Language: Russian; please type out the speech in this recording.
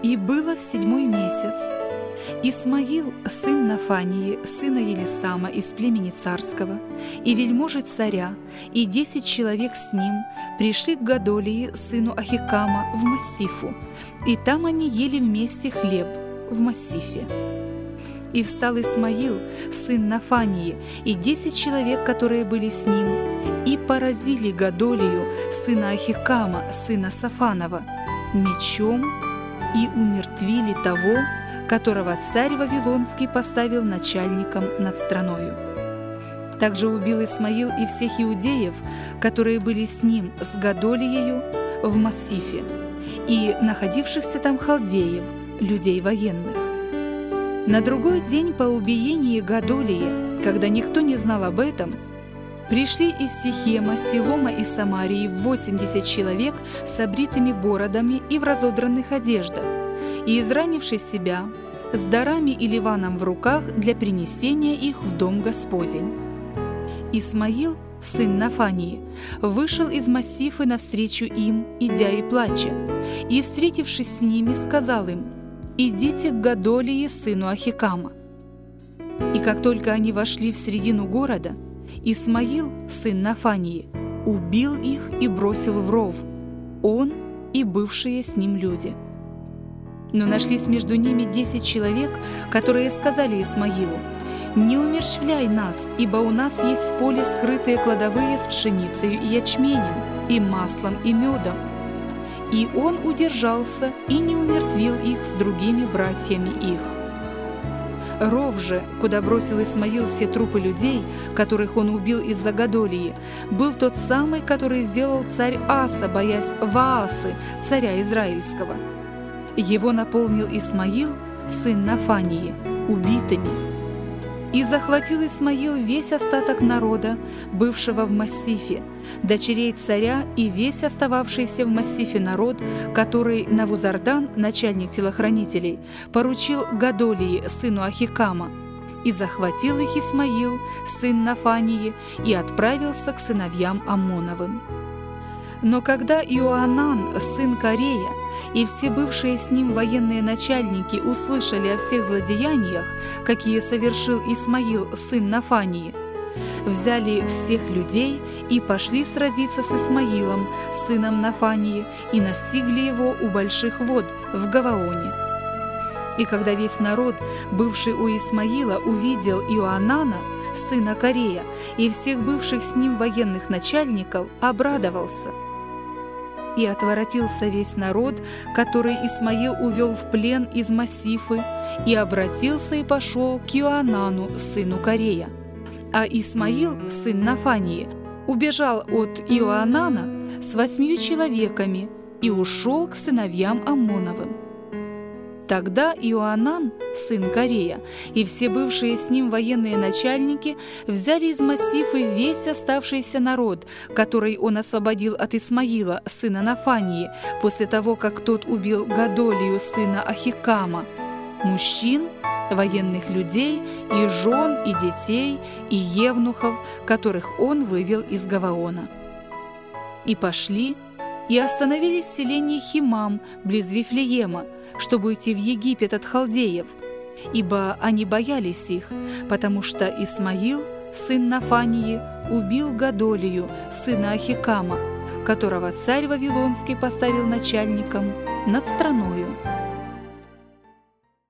И было в 7-й месяц. Исмаил, сын Нафании, сына Елисама из племени царского, и вельможи царя, и 10 человек с ним пришли к Гадолии, сыну Ахикама, в Массифу, и там они ели вместе хлеб в Массифе. И встал Исмаил, сын Нафании, и 10 человек, которые были с ним, и поразили Гадолию, сына Ахикама, сына Сафанова, мечом, и умертвили того, которого царь Вавилонский поставил начальником над страною. Также убил Исмаил и всех иудеев, которые были с ним, с Гадолиею, в Массифе, и находившихся там халдеев, людей военных. На другой день по убиении Гадолии, когда никто не знал об этом, пришли из Сихема, Силома и Самарии 80 человек с обритыми бородами и в разодранных одеждах, и, изранивши себя, с дарами и ливаном в руках для принесения их в дом Господень. Исмаил, сын Нафании, вышел из Массифы навстречу им, идя и плача, и, встретившись с ними, сказал им: «Идите к Гадолии, сыну Ахикама». И как только они вошли в середину города, Исмаил, сын Нафании, убил их и бросил в ров, он и бывшие с ним люди. Но нашлись между ними 10 человек, которые сказали Исмаилу: «Не умерщвляй нас, ибо у нас есть в поле скрытые кладовые с пшеницей и ячменем, и маслом, и медом». И он удержался и не умертвил их с другими братьями их. Ров же, куда бросил Исмаил все трупы людей, которых он убил из-за Гадолии, был тот самый, который сделал царь Аса, боясь Ваасы, царя Израильского. Его наполнил Исмаил, сын Нафании, убитыми. И захватил Исмаил весь остаток народа, бывшего в Массифе, дочерей царя и весь остававшийся в Массифе народ, который Навузардан, начальник телохранителей, поручил Гадолии, сыну Ахикама. И захватил их Исмаил, сын Нафании, и отправился к сыновьям Аммоновым. Но когда Иоанан, сын Карея, и все бывшие с ним военные начальники услышали о всех злодеяниях, какие совершил Исмаил, сын Нафании, взяли всех людей и пошли сразиться с Исмаилом, сыном Нафании, и настигли его у больших вод в Гаваоне. И когда весь народ, бывший у Исмаила, увидел Иоанана, сына Карея, и всех бывших с ним военных начальников, обрадовался. И отворотился весь народ, который Исмаил увел в плен из Массифы, и обратился и пошел к Иоанану, сыну Карея. А Исмаил, сын Нафании, убежал от Иоанана с 8 человеками и ушел к сыновьям Аммоновым. Тогда Иоанан, сын Карея, и все бывшие с ним военные начальники взяли из Массифы весь оставшийся народ, который он освободил от Исмаила, сына Нафании, после того, как тот убил Гадолию, сына Ахикама, мужчин, военных людей, и жен, и детей, и евнухов, которых он вывел из Гаваона. И пошли, и остановились в селении Химам, близ Вифлеема, чтобы уйти в Египет от халдеев, ибо они боялись их, потому что Исмаил, сын Нафании, убил Гадолию, сына Ахикама, которого царь Вавилонский поставил начальником над страною.